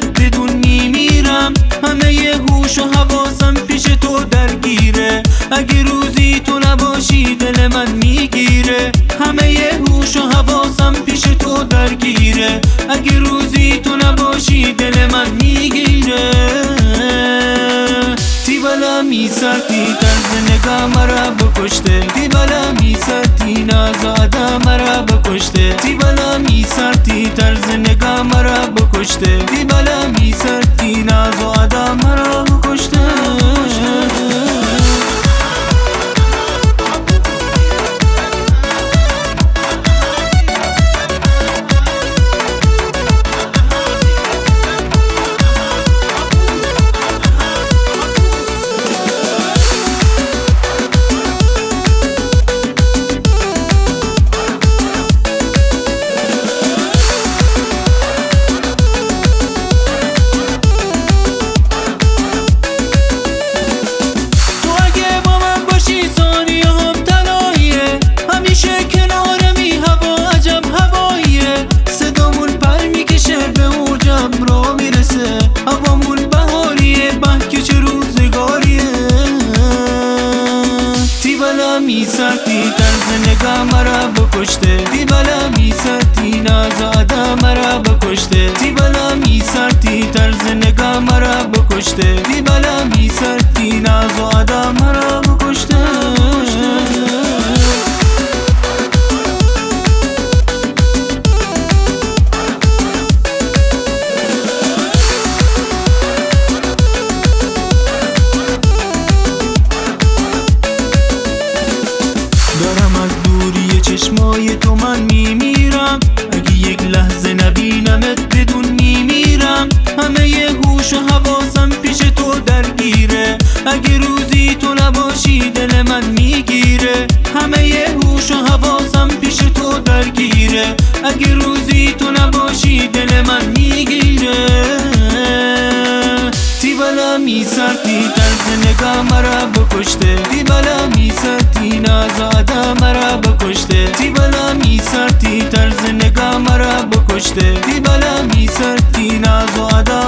بینمت بدون میمیرم. همه ی هوش و حواسم پیش تو درگیره، اگه روزی تو نباشی دل من میگیره. همه ی هوش و حواسم پیش تو درگیره، اگه روزی تو نباشی دل من میگیره. تی بالا میسرتی طرز نگاه مرا بکشته، تی بالا میسرتی ناز آدم مرا بکشته، تی بالا میسرتی طرز نگاه مرا بکشته، تی بالا میسرتی ناز آدم مرا بکشته. هوامون بهاریه بحکه چه روزگاریه. تی بالا میسرتی طرز نگاه مرا بکشته، تی بالا میسرتی ناز آدم مرا بکشته، تی بالا میسرتی طرز نگاه مرا بکشته، تی بالا میسرتی ناز آدم مرا بکشته. دارم از دوری چشمای تو من میمیرم، اگه یک لحظه نبینمت بدون میمیرم. همه ی هوش و حواسم پیش تو درگیره، اگه روزی تو نباشی دل من میگیره. همه ی هوش و حواسم پیش تو درگیره، اگه روزی تو نباشی دل من میگیره. تی بالا میسرتی طرز نگاه مرا بکشته، تی بالا میسرتی ناز آدم مرا بکشته، تی بالا میسرتی طرز نگاه مرا بکشته، تی بالا میسرتی ناز آدم